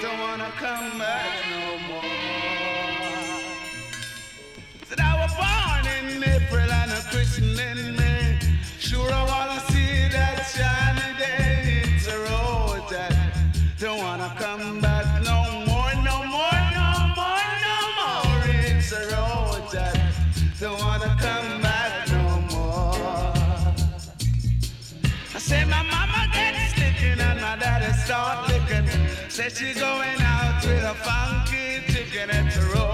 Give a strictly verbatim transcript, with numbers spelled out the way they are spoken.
don't wanna come back no more. Said I was born in April and a Christian in May. Sure I wanna see that shiny day. It's a road that don't wanna come back no more, no more, no more, no more. It's a road that don't wanna come back no more. I say my mama gets licking and my daddy start licking. Said she going out with a funky chicken at the road.